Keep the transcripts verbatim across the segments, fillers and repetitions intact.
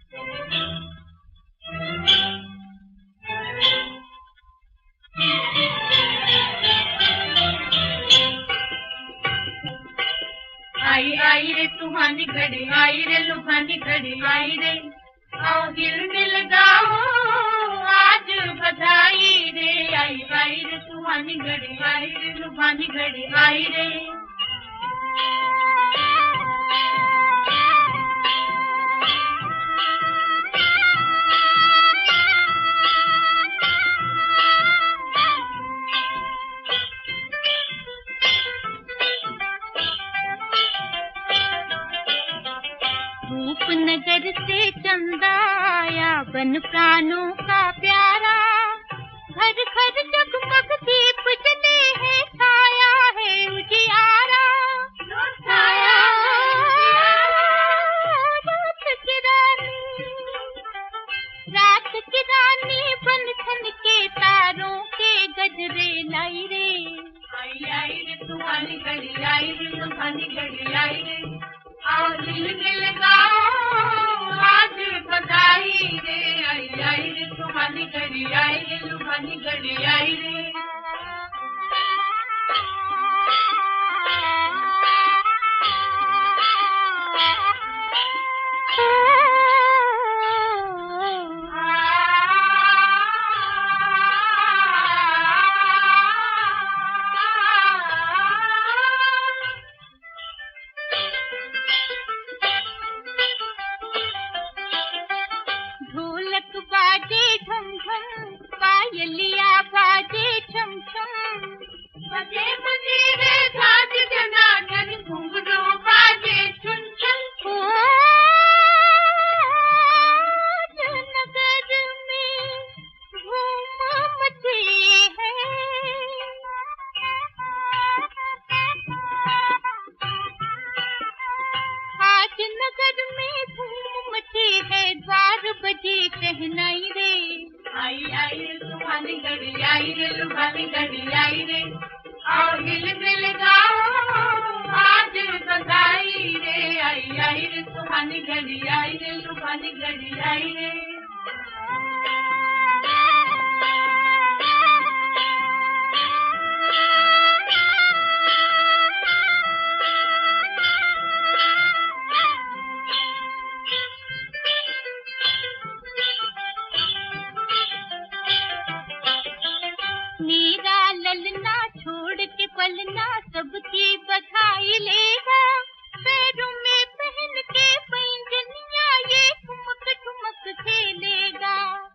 आई आई रे सुहानी घड़ी, आई रे लुभानी घड़ी, आई रे आओ दिल मिल गाओ आज बधाई रे। आई आई रे सुहानी घड़ी, आई रे लुभानी घड़ी, आई रे। रूपनगर से चंदा आया बन प्राणों का प्यारा, घर घर जगमग दीप जले हैं, छाया है उजियारा। रात की रानी, रात की रानी बन ठन के तारों के गजरे लाई रे। आई आई रे सुहानी घड़ी, आई रे लुभानी घड़ी, आई रे आओ दिल मिल गाओ आज बधाई रे। आई आई रे सुहानी घड़ी, आई रे लुभानी घड़ी, आई रे। ढोलक बाजे झम झम, पायलिया बाजे छम छम, बजे बजे रे झांझ जनार्दन, घुंघरू बाजे छुन छुन। नगर में धूम मची है, आज नगर में धूम मची है, द्वार बजे शहनाई रे। आई आई रे सुहानी घड़ी, आई रे लुभानी घड़ी, आई रे आओ दिल मिल गाओ आज बधाई रे। आई आई रे सुहानी घड़ी, आई रे लुभानी घड़ी, आई रे। मेरा ललना छोड़ के पलना सबकी बधाई लेगा, पैरों में पहन के पैंजनिया ये ठुमक ठुमक खेलेगा।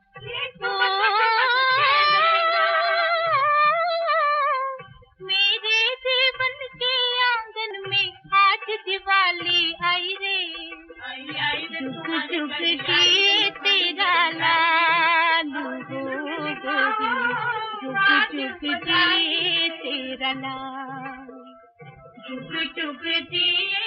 मेरे जीवन के आंगन में आज दिवाली आई रे। आई आई रे चुप चुप के तेरा लालू हो गोरी, चुप चुप के तेरा लाल, चुप चुप दिए